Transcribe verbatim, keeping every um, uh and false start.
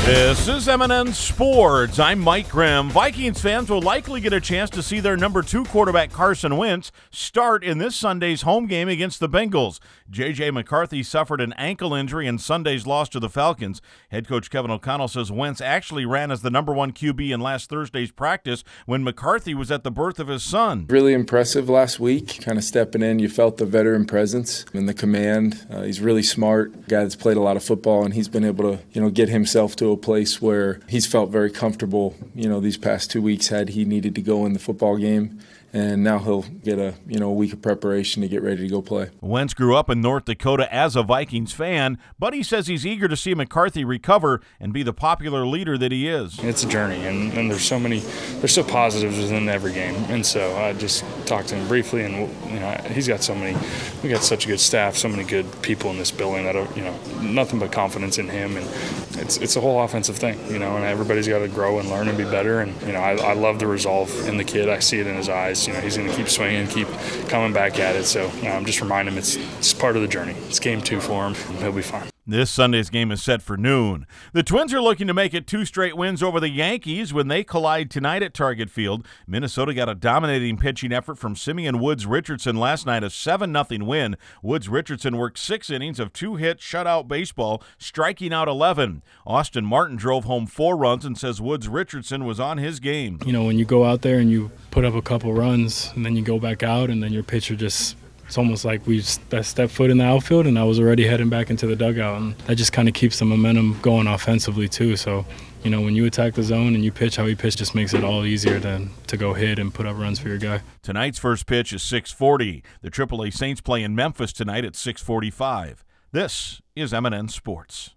This is M and N Sports. I'm Mike Grimm. Vikings fans will likely get a chance to see their number two quarterback Carson Wentz start in this Sunday's home game against the Bengals. J J. McCarthy suffered an ankle injury in Sunday's loss to the Falcons. Head coach Kevin O'Connell says Wentz actually ran as the number one Q B in last Thursday's practice when McCarthy was at the birth of his son. Really impressive last week, kind of stepping in. You felt the veteran presence and the command. Uh, he's really smart, guy that's played a lot of football, and he's been able to, you know, get himself to a place where he's felt very comfortable, you know, these past two weeks had he needed to go in the football game. And now he'll get a, you know, a week of preparation to get ready to go play. Wentz grew up in North Dakota as a Vikings fan, but he says he's eager to see McCarthy recover and be the popular leader that he is. It's a journey, and, and there's so many, there's so positives within every game. And so I just talked to him briefly, and you know, he's got so many, we got such a good staff, so many good people in this building that are, you know, nothing but confidence in him. And it's it's a whole offensive thing, you know, and everybody's got to grow and learn and be better. And you know, I, I love the resolve in the kid. I see it in his eyes. You know, he's going to keep swinging and keep coming back at it. So you know, I'm just reminding him it's, it's part of the journey. It's game two for him. He'll be fine. This Sunday's game is set for noon. The Twins are looking to make it two straight wins over the Yankees when they collide tonight at Target Field. Minnesota got a dominating pitching effort from Simeon Woods-Richardson last night, a seven nothing win. Woods-Richardson worked six innings of two-hit shutout baseball, striking out eleven. Austin Martin drove home four runs and says Woods-Richardson was on his game. You know, when you go out there and you put up a couple runs and then you go back out and then your pitcher just – it's almost like we stepped foot in the outfield and I was already heading back into the dugout. And that just kind of keeps the momentum going offensively too. So, you know, when you attack the zone and you pitch how you pitch, just makes it all easier to, to go hit and put up runs for your guy. Tonight's first pitch is six forty. The triple A Saints play in Memphis tonight at six forty-five. This is M and N Sports.